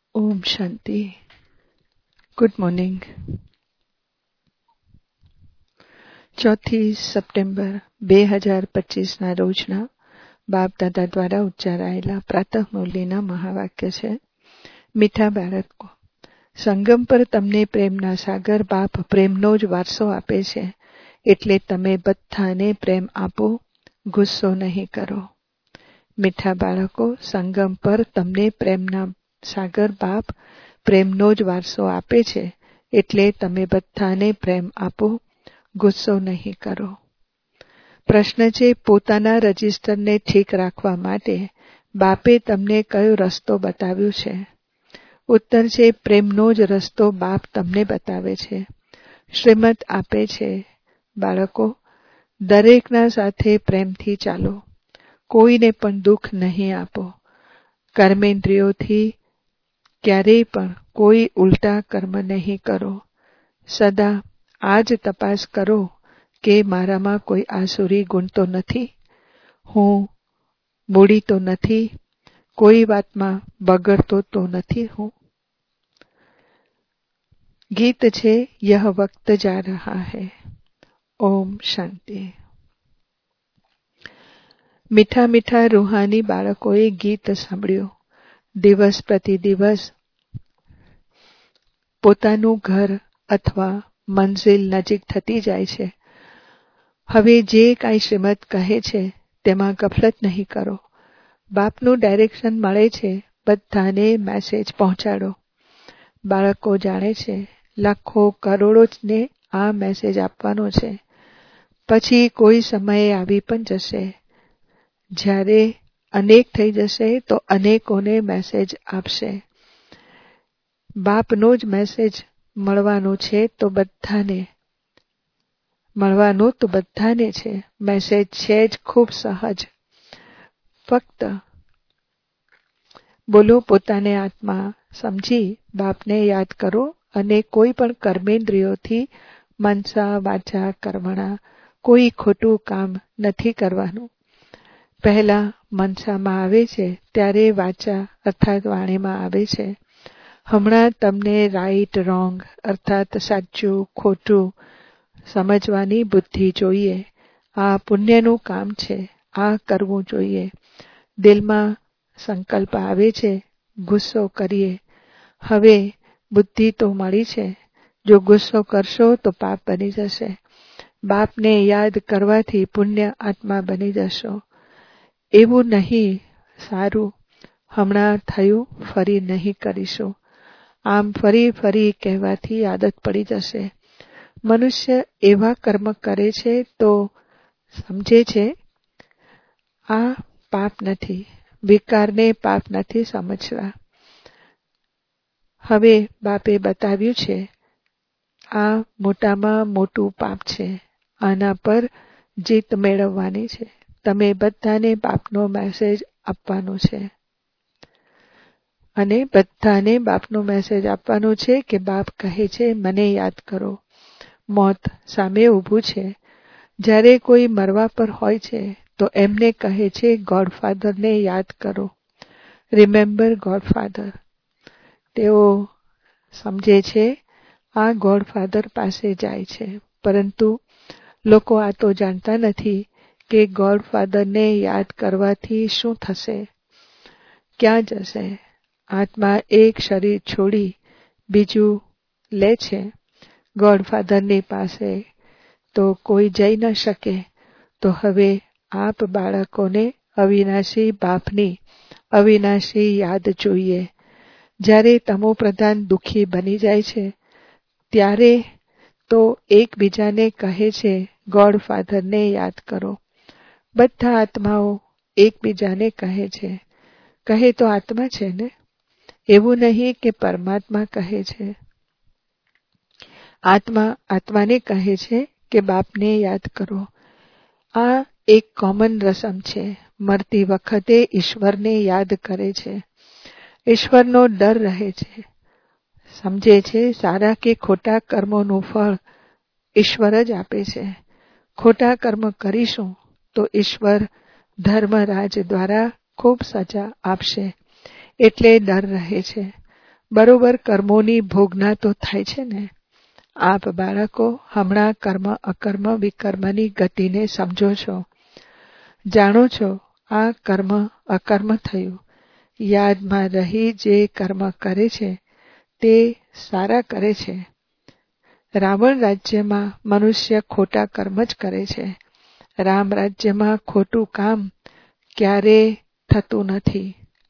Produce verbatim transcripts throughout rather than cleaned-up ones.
ઓમ શાંતિ. Good morning. ચોથી સપ્ટેમ્બર બે હજાર પચીસના રોજના બાપ દાદા દ્વારા ઉચ્ચારાયેલા પ્રાતઃ મુરલીના મહાવાક્ય છે. મીઠા બાળકો, સંગમ પર તમને પ્રેમના સાગર બાપ પ્રેમનો જ વારસો આપે છે, એટલે તમે બધાને પ્રેમ આપો, ગુસ્સો નહીં કરો. મીઠા બાળકો, સંગમ પર તમને પ્રેમના સાગર બાપ પ્રેમનો જ વારસો આપે છે, એટલે તમે બધાને પ્રેમ આપો, ગુસ્સો નહીં કરો. પ્રશ્ન છે, પોતાના રજિસ્ટરને ઠીક રાખવા માટે બાપે તમને કયો રસ્તો બતાવ્યો છે? ઉત્તર છે, પ્રેમનો જ રસ્તો બાપ તમને બતાવે છે, શ્રીમત આપે છે. બાળકો, દરેકના સાથે પ્રેમથી ચાલો, કોઈને પણ દુઃખ નહીં આપો. કર્મેન્દ્રિયોથી ક્યારેય પણ કોઈ ઉલટા કર્મ નહીં કરો. સદા આ જ તપાસ કરો કે મારામાં કોઈ આસુરી ગુણ તો નથી, હું મૂડી તો નથી, કોઈ વાતમાં બગડતો તો નથી હું. ગીત છે, યહ વક્ત જા રહા હૈ. ઓમ શાંતિ. મીઠા મીઠા રૂહાની બાળકોએ ગીત સાંભળ્યું. દિવસ પ્રતિ દિવસ પોતાનું ઘર અથવા મંઝિલ નજીક થતી જાય છે. હવે જે કાંઈ શ્રીમદ કહે છે તેમાં ગફલત નહીં કરો. બાપનું ડાયરેક્શન મળે છે, બધાને મેસેજ પહોંચાડો. બાળકો જાણે છે લાખો કરોડોને આ મેસેજ આપવાનો છે. પછી કોઈ સમયે આવી પણ જશે જ્યારે અનેક થઈ જશે તો અનેકોને મેસેજ આપશે. બાપનો જ મેસેજ મળવાનો છે તો બધાને મળવાનો તો બધાને છે. મેસેજ છે જ ખૂબ સહજ. ફક્ત બોલો, પોતાને આત્મા સમજી બાપને યાદ કરો અને કોઈ પણ કર્મેન્દ્રિયોથી મનસા વાચા કર્મણા કોઈ ખોટું કામ નથી કરવાનું. પહેલા મનસામાં આવે છે ત્યારે વાચા અર્થાત વાણીમાં આવે છે. હમણાં તમને રાઈટ રોંગ અર્થાત સાચું ખોટું સમજવાની બુદ્ધિ જોઈએ. આ પુણ્યનું કામ છે, આ કરવું જોઈએ. દિલમાં સંકલ્પ આવે છે, ગુસ્સો કરીએ. હવે બુદ્ધિ તો મળી છે, જો ગુસ્સો કરશો તો પાપ બની જશે. બાપને યાદ કરવાથી પુણ્ય આત્મા બની જશો. એવું નહીં, સારું હમણાં થયું, ફરી નહીં કરીશું. આમ ફરી ફરી કહેવાથી આદત પડી જશે. મનુષ્ય એવા કર્મ કરે છે તો સમજે છે આ પાપ નથી. વિકારને પાપ નથી સમજવા. હવે બાપે બતાવ્યું છે આ મોટામાં મોટું પાપ છે, આના પર જીત મેળવવાની છે. તમે બધાને બાપનો મેસેજ આપવાનો છે અને બધાને બાપનો મેસેજ આપવાનો છે કે બાપ કહે છે મને યાદ કરો. મોત સામે ઊભું છે. જ્યારે કોઈ મરવા પર હોય છે તો એમને કહે છે ગોડફાધરને યાદ કરો, રિમેમ્બર ગોડફાધર. તેઓ સમજે છે આ ગોડફાધર પાસે જાય છે, પરંતુ લોકો આ તો જાણતા નથી કે ગોડફાધરને યાદ કરવાથી શું થશે, ક્યાં જશે. આત્મા એક શરીર છોડી બીજું લે છે ગોડફાધરની પાસે, તો કોઈ જઈ ન શકે. તો હવે આપ બાળકોને અવિનાશી બાપની અવિનાશી યાદ જોઈએ. જ્યારે તમો પ્રધાન દુઃખી બની જાય છે ત્યારે તો એકબીજાને કહે છે ગોડફાધરને યાદ કરો. બધા આત્માઓ એકબીજાને કહે છે. કહે તો આત્મા છે ને, એવું નહીં કે પરમાત્મા કહે છે. આત્મા આત્માને કહે છે કે બાપને યાદ કરો. આ એક કોમન રસમ છે. મરતી વખતે ઈશ્વરને યાદ કરે છે. ઈશ્વરનો ડર રહે છે. સમજે છે સારા કે ખોટા કર્મોનું ફળ ઈશ્વર જ આપે છે. ખોટા કર્મ કરીશું તો ઈશ્વર ધર્મરાજ દ્વારા ખૂબ સજા આપશે, એટલે ડર રહે છે. બરોબર કર્મોની ભોગના તો થાય છે ને. આપ બાળકો હમણાં કર્મ અકર્મ વિકર્મની ગતિને સમજો છો, જાણો છો આ કર્મ અકર્મ થયું. યાદમાં રહી જે કર્મ કરે છે તે સારા કરે છે. રાવણ રાજ્યમાં મનુષ્ય ખોટા કર્મ જ કરે છે. રામ રાજ્યમાં ખોટું કામ ક્યારે થતું નથી.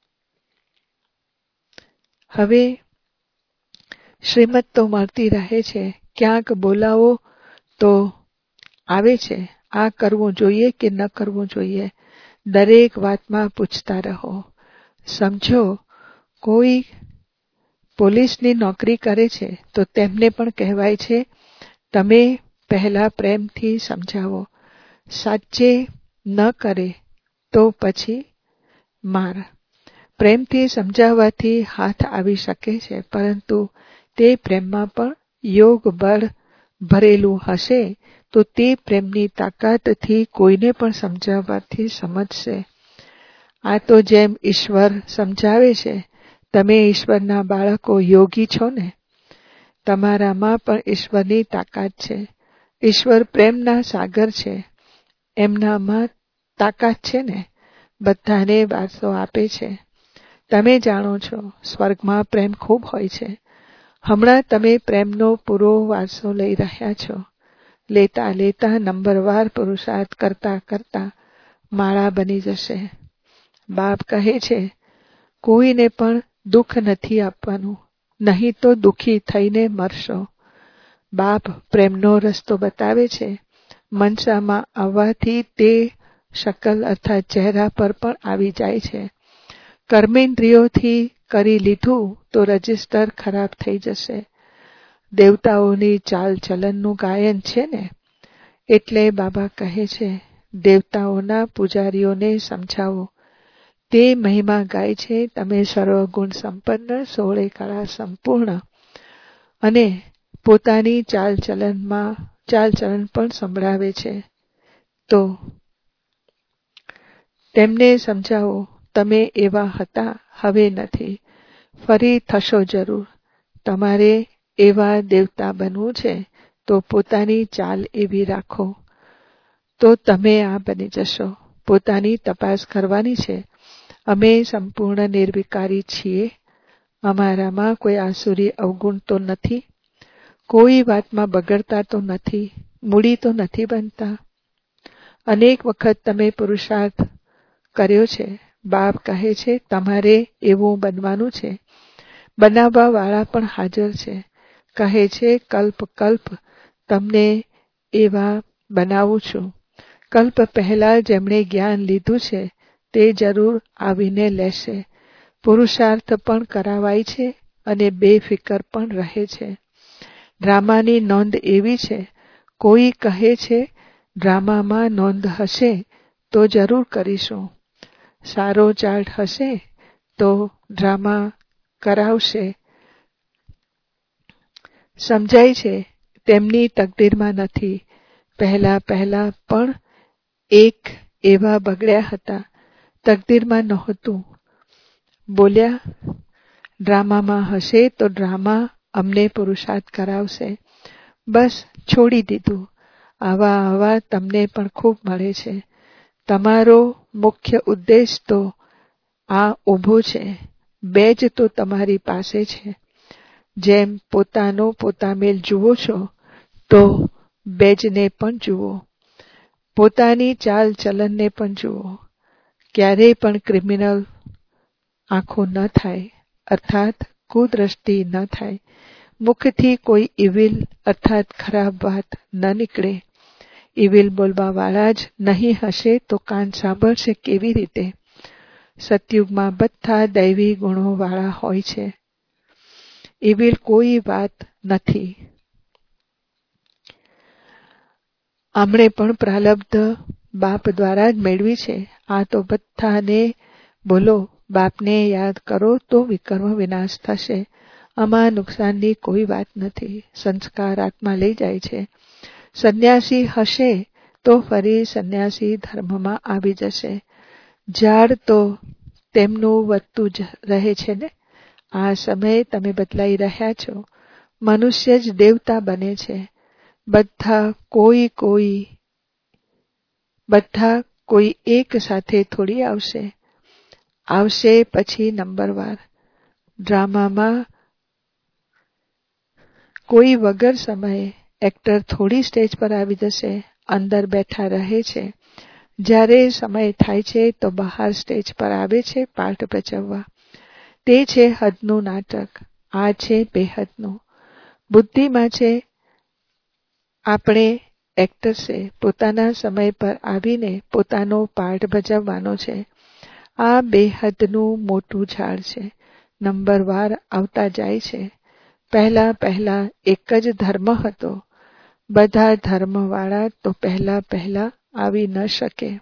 હવે શ્રીમત તો મળતી રહે છે, ક્યાંક બોલાવો તો આવે છે. આ કરવું જોઈએ કે ન કરવું જોઈએ, દરેક વાતમાં પૂછતા રહો. સમજો કોઈ પોલીસની નોકરી કરે છે તો તેમને પણ કહેવાય છે તમે પહેલા પ્રેમથી સમજાવો. સાચે ન કરે તો પછી માર. પ્રેમથી સમજાવવાથી હાથ આવી શકે છે, પરંતુ તે પ્રેમમાં પણ યોગ બળ ભરેલું હશે તો તે પ્રેમની તાકાતથી કોઈને પણ સમજાવવાથી સમજશે. આ તો જેમ ઈશ્વર સમજાવે છે, તમે ઈશ્વરના બાળકો યોગી છો ને, તમારામાં પણ ઈશ્વરની તાકાત છે. ઈશ્વર પ્રેમના સાગર છે, એમનામાં તાકાત છે ને, બધાને વારસો આપે છે. તમે જાણો છો સ્વર્ગમાં પ્રેમ ખૂબ હોય છે. હમણાં તમે પ્રેમનો પૂરો વારસો લઈ રહ્યા છો. લેતા લેતા નંબરવાર પુરુષાર્થ કરતા કરતા માળા બની જશે. બાપ કહે છે કોઈને પણ દુઃખ નથી આપવાનું, નહીં તો દુઃખી થઈને મરશો. બાપ પ્રેમનો રસ્તો બતાવે છે. મનસામાં આવવાથી તે શકલ અર્થાત ચહેરા પર પણ આવી જાય છે. કર્મેન્દ્રિયોથી કરી લીધું તો રજિસ્ટર ખરાબ થઈ જશે. દેવતાઓની ચાલ ચલનનું ગાયન છે ને, એટલે બાબા કહે છે દેવતાઓના પૂજારીઓને સમજાવો. તે મહિમા ગાય છે તમે સર્વગુણ સંપન્ન, સોળે કળા સંપૂર્ણ, અને પોતાની ચાલ ચલનમાં ચાલ ચલન પણ સંભળાવે છે. તો તેમને સમજાવો તમે એવા હતા, હવે નથી, ફરી થશો જરૂર. તમારે એવા દેવતા બનવું છે તો પોતાની ચાલ એવી રાખો તો તમે આ બની જશો. પોતાની તપાસ કરવાની છે. અમે સંપૂર્ણ નિર્વિકારી છીએ. અમારામાં કોઈ આસુરી અવગુણ તો નથી, કોઈ વાતમાં બગડતા તો નથી, મૂડી તો નથી બનતા. અનેક વખત તમે પુરુષાર્થ કર્યો છે. બાપ કહે છે તમારે એવું બનવાનું છે. બનાવવા વાળા પણ હાજર છે. કહે છે કલ્પ કલ્પ તમને એવા બનાવું છું. કલ્પ પહેલા જેમણે જ્ઞાન લીધું છે તે જરૂર આવીને લેશે. પુરુષાર્થ પણ કરાવાય છે અને બેફિકર પણ રહે છે. ડ્રામાની નોંધ એવી છે, કોઈ કહે છે ડ્રામામાં નોંધ હશે તો જરૂર કરીશું. સારો ચાર્ટ હશે તો ડ્રામા કરાવશે. સમજાય છે તેમની તકદીરમાં નથી. પહેલા પહેલા પણ એક એવા બગડ્યા હતા, તકદીરમાં નહોતું. બોલ્યા ડ્રામામાં હશે તો ડ્રામા અમને પુરુષાર્થ કરાવશે. બસ છોડી દીધું. આવા આવા તમને પણ ખૂબ મળે છે. તમારો મુખ્ય ઉદ્દેશ તો આ ઊભો છે. બેજ તો તમારી પાસે છે. જેમ પોતાનો પોતામેલ જુઓ છો તો બેજને પણ જુઓ. પોતાની ચાલ ચલનને પણ જુઓ. ક્યારેય પણ ક્રિમિનલ આંખો ન થાય, અર્થાત કુદ્રષ્ટિ ન થાય. મુખથી કોઈ ઇવિલ અર્થાત ખરાબ વાત ન નીકળે. ઇવિલ બોલવા વાળા જ નહીં હશે તો કાન સાંભળશે કેવી રીતે? સતયુગમાં બધા દૈવી ગુણો વાળા હોય છે. ઇવિલ કોઈ વાત નથી. આમણે પણ પ્રાલબ્ધ બાપ દ્વારા જ મેળવી છે. આ તો બધાને બોલો બાપને યાદ કરો તો વિકર્મ વિનાશ થશે. આમાં નુકસાનની કોઈ વાત નથી. સંસ્કાર આત્મા લઈ જાય છે. સંન્યાસી હશે તો ફરી સંન્યાસી ધર્મમાં આવી જશે. ઝાડ તો તેમનું વધતું જ રહે છે ને. આ સમયે તમે બદલાઈ રહ્યા છો. મનુષ્ય જ દેવતા બને છે. બધા કોઈ કોઈ બધા કોઈ એક સાથે થોડી આવશે. આવશે પછી નંબરવાર. ડ્રામામાં કોઈ વગર સમયે એક્ટર થોડી સ્ટેજ પર આવી જશે, અંદર બેઠા રહે છે. જ્યારે સમય થાય છે તો બહાર સ્ટેજ પર આવે છે પાઠ ભજવવા. તે છે હદનું નાટક. આ છે બેહદનું. બુદ્ધિમાં છે આપણે એક્ટર્સે પોતાના સમય પર આવીને પોતાનો પાઠ ભજવવાનો છે. આ બેહદનું મોટું ઝાડ છે. નંબરવાર આવતા જાય છે. પહેલા પહેલા એક જ ધર્મ હતો. બધા ધર્મવાળા તો પહેલા પહેલા આવી ન શકે.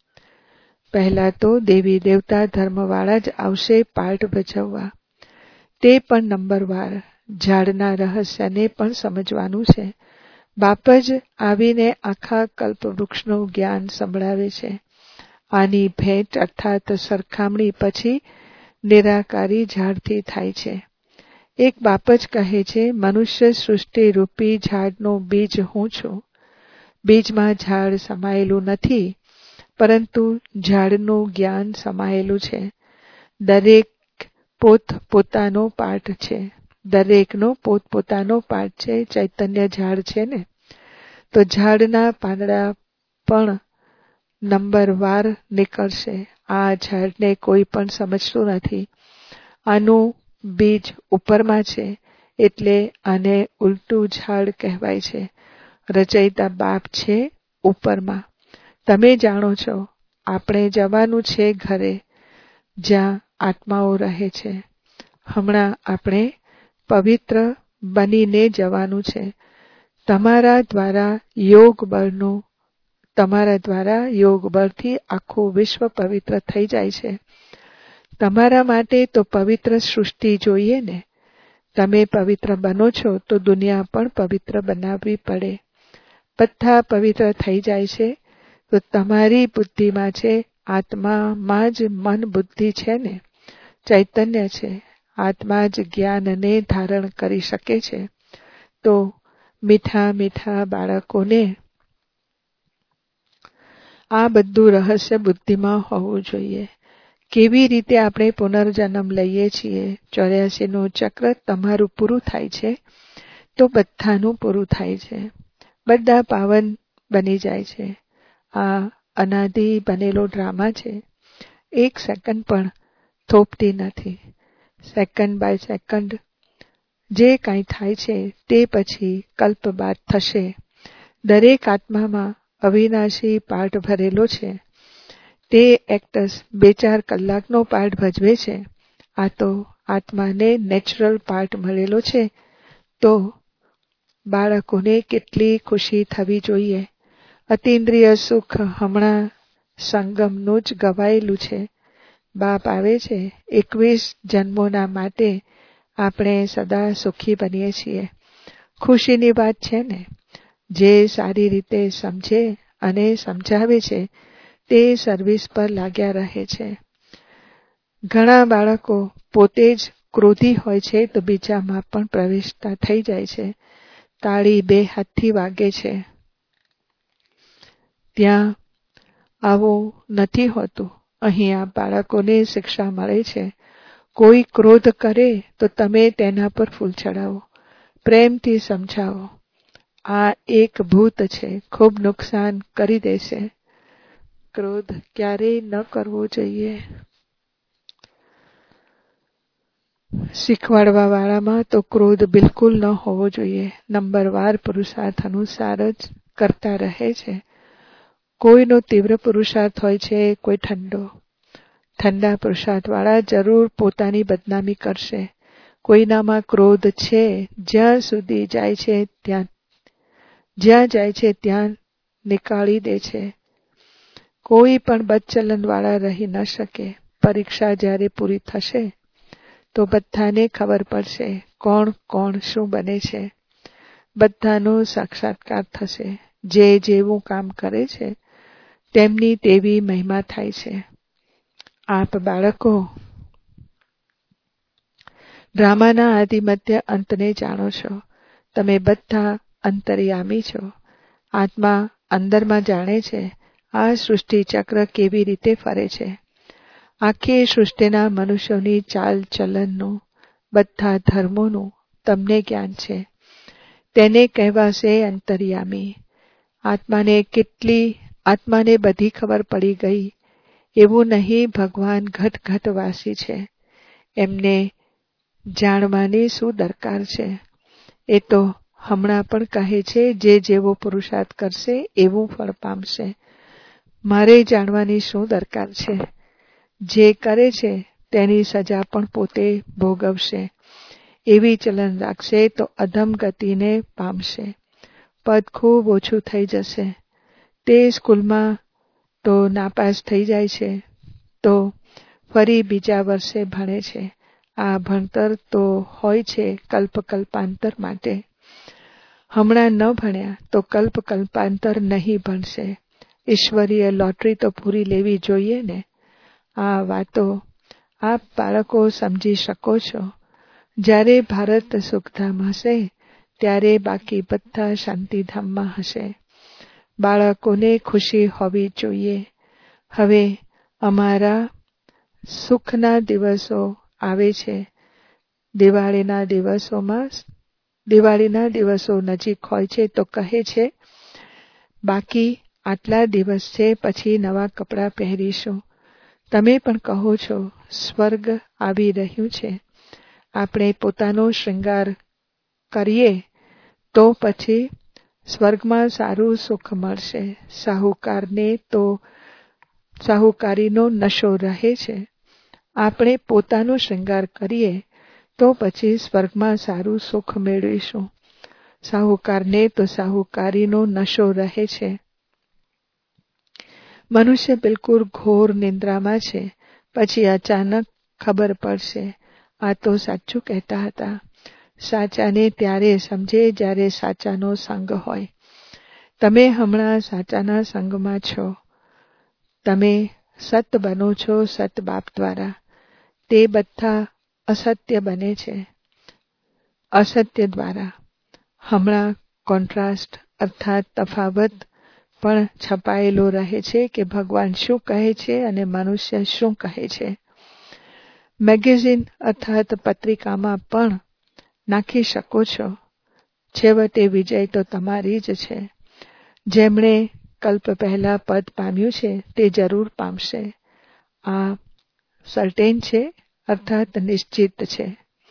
પહેલા તો દેવી દેવતા ધર્મવાળા જ આવશે પાઠ ભજવવા. તે પણ નંબરવાર. ઝાડના રહસ્યને પણ સમજવાનું છે. બાપ જ આવીને આખા કલ્પવૃક્ષનું જ્ઞાન સંભળાવે છે. આની ભેટ અર્થાત સરખામણી પછી નિરાકારી ઝાડથી થાય છે. એક બાપ જ કહે છે, મનુષ્ય સૃષ્ટિ રૂપી ઝાડનું બીજ હું છું. બીજમાં ઝાડ સમાયેલું નથી, પરંતુ ઝાડનું જ્ઞાન સમાયેલું છે. દરેક પોત પોતાનો પાઠ છે. દરેકનો પોત પોતાનો પાઠ છે. ચૈતન્ય ઝાડ છે ને, તો ઝાડના પાંદડા પણ નંબરવાર નીકળશે. આ ઝાડને કોઈ પણ સમજતું નથી. આનું બીજ ઉપરમાં છે, એટલે આને ઉલટું ઝાડ કહેવાય છે. રચયિતા બાપ છે ઉપરમાં. તમે જાણો છો, આપણે જવાનું છે ઘરે, જ્યાં આત્માઓ રહે છે. હમણાં આપણે પવિત્ર બનીને જવાનું છે. તમારા દ્વારા યોગ બળનું તમારા દ્વારા યોગ બળથી આખું વિશ્વ પવિત્ર થઈ જાય છે. તમારા માટે તો પવિત્ર સૃષ્ટિ જોઈએ ને. તમે પવિત્ર બનો છો તો દુનિયા પણ પવિત્ર બનાવવી પડે. બધા પવિત્ર થઈ જાય છે તો તમારી બુદ્ધિમાં છે, આત્મામાં જ મન બુદ્ધિ છે ને, ચૈતન્ય છે. આત્મા જ જ્ઞાનને ધારણ કરી શકે છે. તો મીઠા મીઠા બાળકોને આ બધું રહસ્ય બુદ્ધિમાં હોવું જોઈએ. કેવી રીતે આપણે પુનર્જન્મ લઈએ છીએ. ચોર્યાસી નું ચક્ર તમારું પૂરું થાય છે તો બધાનું પૂરું થાય છે. બધા પાવન બની જાય છે. આ અનાદિ બનેલો ડ્રામા છે. એક સેકન્ડ પણ થોપતી નથી. સેકન્ડ બાય સેકન્ડ જે કાંઈ થાય છે તે પછી કલ્પ બાદ થશે. દરેક આત્મામાં અવિનાશી પાઠ ભરેલો છે. તે એક્ટર્સ બે ચાર કલાકનો પાઠ ભજવે છે. આ તો આત્માને નેચરલ પાઠ મળેલો છે. તો બાળકોને કેટલી ખુશી થવી જોઈએ. અતિન્દ્રિય સુખ હમણાં સંગમનું જ ગવાયેલું છે. બાપ આવે છે. એકવીસ જન્મોના માટે આપણે સદા સુખી બનીએ છીએ. ખુશીની વાત છે ને. જે સારી રીતે સમજે અને સમજાવે છે તે સર્વિસ પર લાગ્યા રહે છે. ઘણા બાળકો પોતે જ ક્રોધી હોય છે તો બીજામાં પણ પ્રવેશતા થઈ જાય છે. તાળી બે હાથથી વાગે છે. ત્યાં આવું નથી હોતું. અહીં આ બાળકોને શિક્ષા મળે છે. કોઈ ક્રોધ કરે તો તમે તેના પર ફૂલ ચડાવો, પ્રેમથી સમજાવો. આ એક ભૂત છે, ખૂબ નુકસાન કરી દેશે. ક્રોધ ક્યારેય ન કરવો જોઈએ. શીખવાડવા વાળામાં તો ક્રોધ બિલકુલ ન હોવો જોઈએ. નંબરવાર પુરુષાર્થ અનુસાર જ કરતા રહે છે. કોઈનો તીવ્ર પુરુષાર્થ હોય છે, કોઈ ઠંડો. ઠંડા પુરુષાર્થ વાળા જરૂર પોતાની બદનામી કરશે. કોઈનામાં ક્રોધ છે, જ્યાં સુધી જાય છે ત્યાં જ્યાં જાય છે ત્યાં નીકાળી દે છે. કોઈ પણ બદચલન વાળા રહી ન શકે. પરીક્ષા જ્યારે પૂરી થશે તો બધાને ખબર પડશે કોણ કોણ શું બને છે. બધાનો સાક્ષાત્કાર થશે. જે જેવું કામ કરે છે તેમની તેવી મહિમા થાય છે. આપ બાળકો ડ્રામાના આદિમધ્ય અંતને જાણો છો. તમે બધા અંતર્યામી છો. આત્મા અંદરમાં જાણે છે આ સૃષ્ટિ ચક્ર કેવી રીતે ફરે છે. આખી સૃષ્ટિના મનુષ્યોની ચાલ ચલનનું, બધા ધર્મોનું તમને જ્ઞાન છે. તેને કહેવાશે અંતર્યામી. આત્માને કેટલી આત્માને બધી ખબર પડી ગઈ એવું નહીં. ભગવાન ઘટ ઘટવાસી છે. એમને જાણવાની શું દરકાર છે? એ તો હમણાં પણ કહે છે જે જેવો પુરુષાર્થ કરશે એવું ફળ પામશે. મારે જાણવાની શું દરકાર છે? જે કરે છે તેની સજા પણ પોતે ભોગવશે. એવી ચલન રાખશે તો અધમ ગતિને પામશે. પદ ખૂબ ઓછું થઈ જશે. તે સ્કૂલમાં તો નાપાસ થઈ જાય છે તો ફરી બીજા વર્ષે ભણે છે. આ ભણતર તો હોય છે કલ્પ કલ્પાંતર માટે. હમણાં ન ભણ્યા તો કલ્પ કલ્પાંતર નહીં ભણશે. ઈશ્વરીય લોટરી તો પૂરી લેવી જોઈએ ને. આ વાતો આપ બાળકો સમજી શકો છો. જ્યારે ભારત સુખધામ હશે ત્યારે બાકી બધા શાંતિધામમાં હશે. બાળકોને ખુશી હોવી જોઈએ. હવે અમારા સુખના દિવસો આવે છે. દિવાળીના દિવસોમાં દિવાળીના દિવસો નજીક હોય છે તો કહે છે બાકી આટલા દિવસ છે પછી નવા કપડાં પહેરીશું. તમે પણ કહો છો સ્વર્ગ આવી રહ્યું છે. આપણે પોતાનો શૃંગાર કરીએ તો પછી સ્વર્ગમાં સારું સુખ મળશે. સાહુકારને તો સાહુકારીનો નશો રહે છે. આપણે પોતાનો શૃંગાર કરીએ તો પછી સ્વર્ગમાં સારું સુખ મેળવીશું. સાહુકારને તો સાહુકારીનો નશો રહે છે. મનુષ્ય બિલકુલ ઘોર નિંદ્રામાં છે. પછી અચાનક ખબર પડશે. આ તો સાચું કહેતા હતા. સાચાને ત્યારે સમજે જ્યારે સાચાનો સંગ હોય. તમે હમણાં સાચાના સંગમાં છો. તમે સત બનો છો સત બાપ દ્વારા. તે બધા અસત્ય બને છે અસત્ય દ્વારા. હમણાં કોન્ટ્રાસ્ટ અર્થાત તફાવત પણ છપાયેલો રહે છે કે ભગવાન શું કહે છે અને મનુષ્ય શું કહે છે. મેગેઝિન અર્થાત પત્રિકામાં પણ નાખી શકો છો. છેવટે વિજય તો તમારી જ છે. જેમણે કલ્પ પહેલા પદ પામ્યું છે તે જરૂર પામશે. આ સર્ટેન છે અર્થાત નિશ્ચિત છે.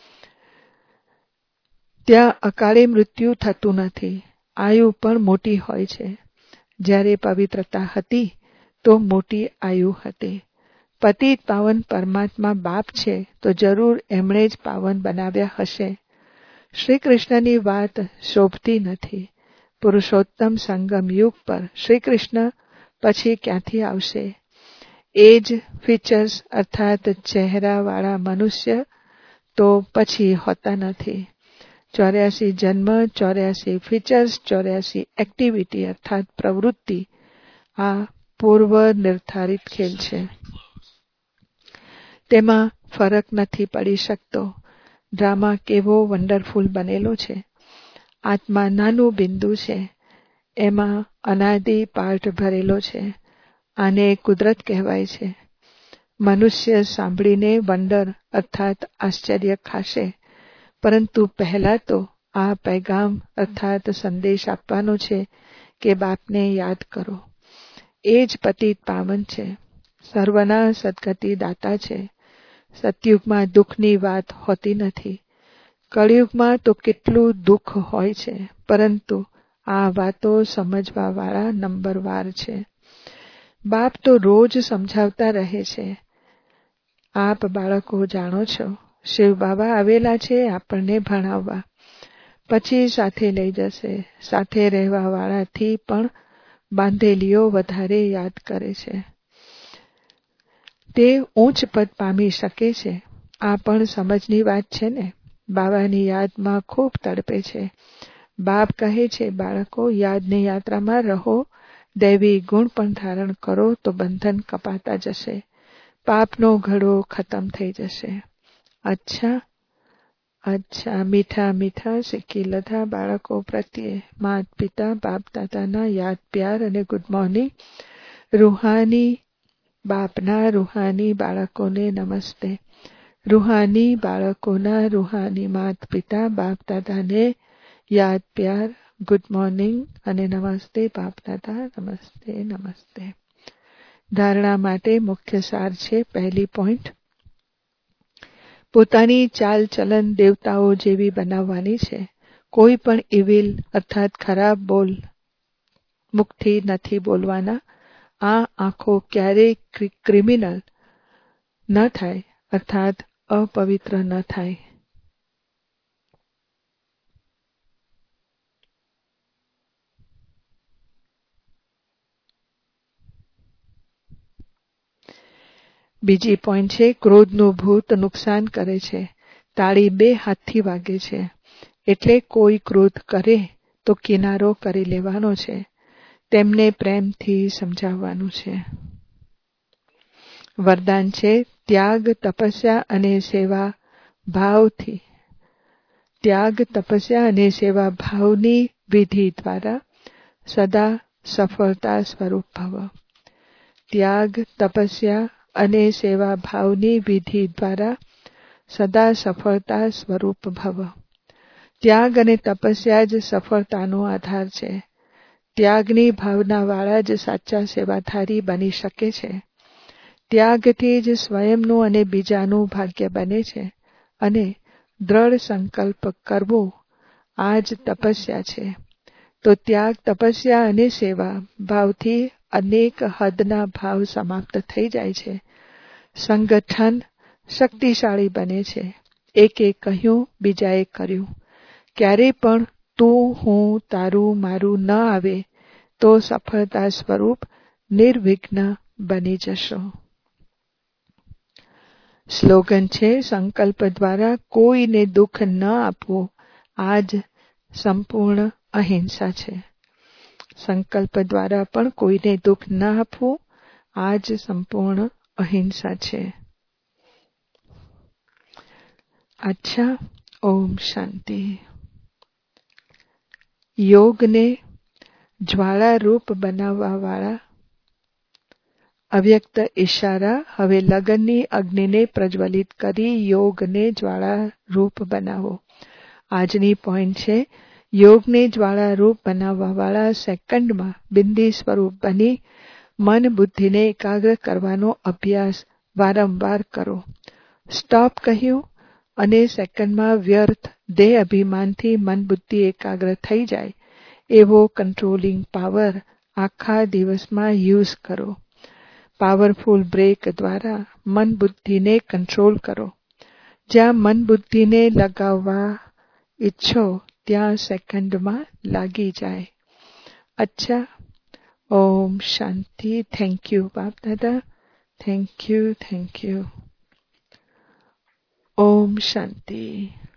ત્યાં અકાળે મૃત્યુ થતું નથી. આયુ પણ મોટી હોય છે. જ્યારે પવિત્રતા હતી તો મોટી આયુ હતી. પતિત પાવન પરમાત્મા બાપ છે તો જરૂર એમણે જ પાવન બનાવ્યા હશે. શ્રી કૃષ્ણની વાત શોભતી નથી. પુરુષોત્તમ સંગમ યુગ પર શ્રી કૃષ્ણ પછી ક્યાંથી આવશે? એ જ ફીચર્સ અર્થાત ચહેરાવાળા મનુષ્ય તો પછી હોતા નથી. ચોર્યાસી જન્મ, ચોર્યાસી ફીચર્સ, ચોર્યાસી એક્ટિવિટી અર્થાત પ્રવૃત્તિ. આ પૂર્વ નિર્ધારિત ખેલ છે. તેમાં ફરક નથી પડી શકતો. ડ્રામા કેવો વન્ડરફુલ બનેલો છે. આત્મા નાનું બિંદુ છે. એમાં અનાદિ પાર્ટ ભરેલો છે. આને કુદરત કહેવાય છે. મનુષ્ય સાંભળીને વંડર અર્થાત આશ્ચર્ય ખાશે. પરંતુ પહેલા તો આ પૈગામ અર્થાત સંદેશ આપવાનો છે કે બાપને યાદ કરો. એ જ પતિત પાવન છે. સર્વના સદગતિ દાતા છે. સતયુગમાં દુઃખની વાત હોતી નથી. કળિયુગમાં તો કેટલું દુઃખ હોય છે. પરંતુ આ વાતો સમજવાવાળા નંબરવાર છે. બાપ તો રોજ સમજાવતા રહે છે. આપ બાળકો જાણો છો શિવ બાબા આવેલા છે આપણને ભણાવવા. પછી સાથે લઈ જશે. સાથે રહેવાવાળાથી પણ બાંધેલીઓ વધારે યાદ કરે છે. તે ઉચ્ચ પદ પામી શકે છે. આ પણ સમજની વાત છે ને. બાબાની યાદમાં ખૂબ તડપે છે. બાપ કહે છે બાળકો યાદની યાત્રામાં રહો. દૈવી ગુણ પણ ધારણ કરો તો બંધન કપાતા જશે. પાપનો ઘડો ખતમ થઈ જશે. અચ્છા, અચ્છા, મીઠા મીઠા શીખી લધા બાળકો પ્રત્યે માત પિતા બાપ દાદાના યાદ પ્યાર અને ગુડ મોર્નિંગ. રૂહાની બાપના રૂહાની બાળકોને નમસ્તે. રૂહાની બાળકોના રૂહાની માત પિતા બાપ દાદાને યાદ પ્યાર, ગુડ મોર્નિંગ અને નમસ્તે બાપ દાદા, નમસ્તે નમસ્તે. ધારણા માટે મુખ્ય સાર છે. પહેલી પોઈન્ટ, પોતાની ચાલ ચલન દેવતાઓ જેવી બનાવવાની છે. કોઈ પણ ઇવિલ અર્થાત ખરાબ બોલ મુખથી નથી બોલવાના. આ આંખો ક્યારેય ક્રિમિનલ ન થાય અર્થાત અપવિત્ર ન થાય. બીજી પોઈન્ટ છે, ક્રોધનું ભૂત નુકસાન કરે છે. તાળી બે હાથથી વાગે છે. એટલે કોઈ ક્રોધ કરે તો કિનારો કરી લેવાનો છે. તેમને પ્રેમથી સમજાવવાનું છે. વરદાન છે, ત્યાગ તપસ્યા અને સેવા ભાવથી ત્યાગ તપસ્યા અને સેવા ભાવની વિધિ દ્વારા સદા સફળતા સ્વરૂપ ભવ. ત્યાગ તપસ્યા અને સેવા ભાવની વિધિ દ્વારા સદા સફળતા સ્વરૂપ ભવ. ત્યાગ અને તપસ્યા જ સફળતાનો આધાર છે. ત્યાગની ભાવનાવાળા જ સાચા સેવાધારી બની શકે છે. ત્યાગથી જ સ્વયંનું અને બીજાનું ભાગ્ય બને છે અને દ્રઢ સંકલ્પ કરવો આ જ તપસ્યા છે. તો ત્યાગ તપસ્યા અને સેવા ભાવથી અનેક હદના ભાવ સમાપ્ત થઈ જાય છે. સંગઠન શક્તિશાળી બને છે. એકે કહ્યું, બીજાએ કર્યું. ક્યારેય પણ તું હું તારું મારું ન આવે તો સફળતા સ્વરૂપ નિર્વિઘ્ન બની જશો. સ્લોગન છે, સંકલ્પ દ્વારા કોઈને દુઃખ ન આપવું આ જ સંપૂર્ણ અહિંસા છે. સંકલ્પ દ્વારા પણ કોઈને દુઃખ ન આપવું આ જ સંપૂર્ણ અહિંસા છે. અચ્છા, ઓમ શાંતિ. યોગને જ્વાળારૂપ બનાવવા વાળા અવ્યક્ત ઈશારા હવે લગનની અગ્નિને પ્રજ્વલિત કરી યોગને જ્વાળારૂપ બનાવો. આજની પોઈન્ટ છે, યોગને જ્વાળારૂપ બનાવવા વાળા સેકન્ડમાં બિંદી સ્વરૂપ બની મન બુદ્ધિને એકાગ્ર કરવાનો અભ્યાસ વારંવાર કરો. સ્ટોપ કહ્યું અને સેકન્ડમાં વ્યર્થ દેહ અભિમાનથી મન બુદ્ધિ એકાગ્ર થઈ જાય એવો કંટ્રોલિંગ પાવર આખા દિવસમાં યુઝ કરો. પાવરફુલ બ્રેક દ્વારા મન બુદ્ધિને કંટ્રોલ કરો. જ્યાં મન બુદ્ધિને લગાવવા ઈચ્છો ત્યાં સેકન્ડમાં લાગી જાય. અચ્છા, ઓમ શાંતિ. થેન્ક યુ બાપ દાદા. Thank you thank you. ઓમ શાંતિ.